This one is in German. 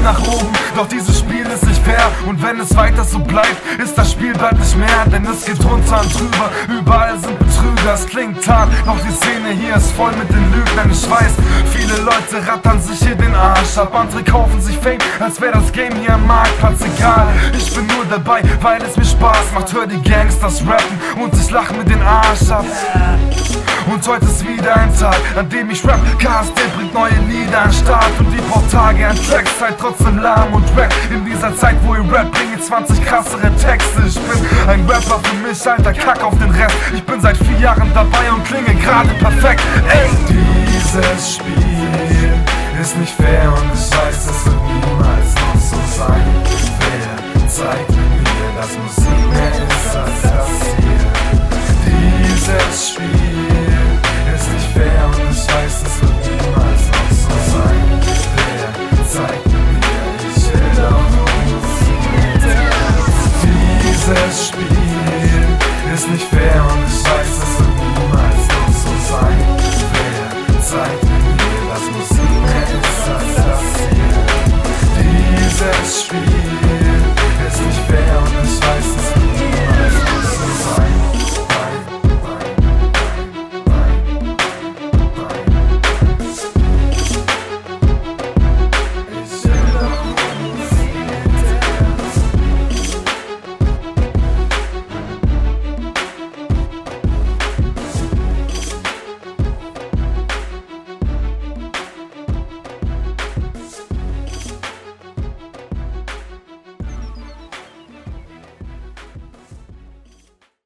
nach oben, doch dieses Spiel ist nicht fair. Und wenn es weiter so bleibt, ist das Spiel bald nicht mehr. Denn es geht runter und drüber, überall sind Betrüger. Es klingt hart, doch die Szene hier ist voll mit den Lügnern. Ich weiß, viele Leute rattern sich hier den Arsch ab. Andere kaufen sich Fame, als wäre das Game hier am Marktplatz. Egal, ich bin nur dabei, weil es mir Spaß macht. Hör die Gangsters rappen und ich lach mir den Arsch ab. Und heute ist wieder ein Tag, an dem ich rap. KSD bringt neue Lieder an den Start und die paar Tage an Tracks. Seid trotzdem lahm und rap. In dieser Zeit, wo ihr rap, bringe 20 krassere Texte. Ich bin ein Rapper für mich, alter, kack auf den Rest. Ich bin seit 4 Jahren dabei und klinge gerade perfekt. Ey, dieses Spiel ist nicht fair und ich weiß, es wird niemals noch so sein. Wer zeigt mir, dass Musik mehr ist als